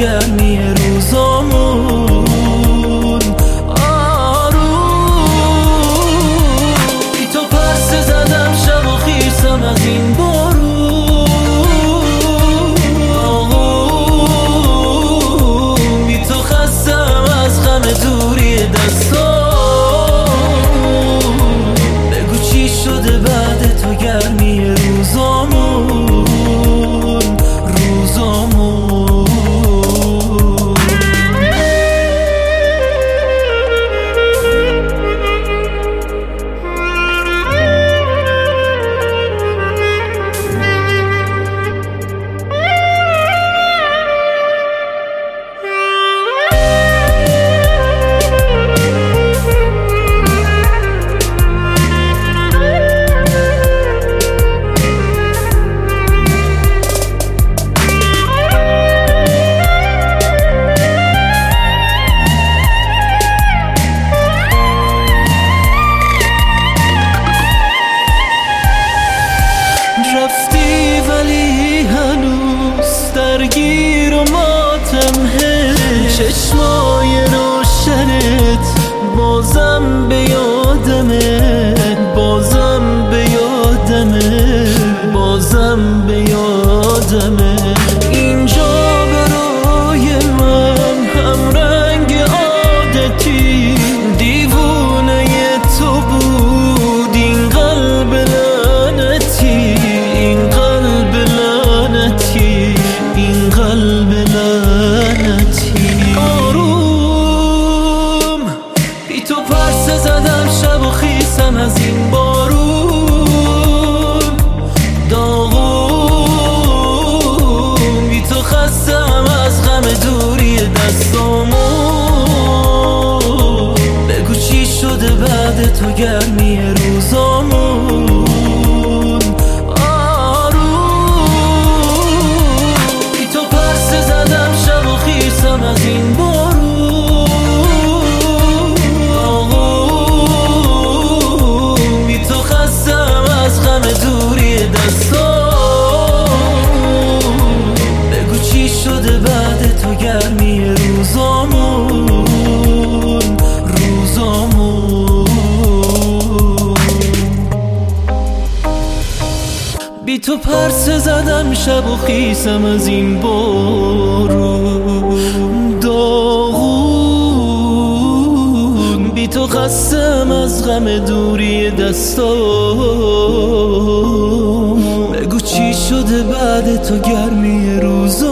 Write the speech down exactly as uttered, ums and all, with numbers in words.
گرمی روزامون آروم. بی تو پرسه زدم شب و خیسم از این بارون آغوم. بی تو خستم از غم دوری دستام. بگو چی شده بعد تو گرمی روزامون روزامون. رفتی ولی هنوز درگیر و ماتمه. چشمای روشنت بازم به یادمه بازم به یادمه بازم به یادمه. اینجا برای من هم رنگ عادتی دیوونه تو بود. این قلب لعنتی این قلب لعنتی این قلب لعنتی. آروم بی تو پرسه زدم شب و خیسم از این بارون داغون. بی تو خستم از غم دوری دستامون. بگو چی شده بعد تو گرمی روزامون از این بارون آغوم. بی تو خستم از غم دوری دستام. بگو چی شده بعد تو گرمی روزامون روزامون. بی تو پرسه زدم شب و خیسم از این بارون داغون. بی تو خستم از غم دوری دستام. بگو چی شده بعد تو گرمی روزا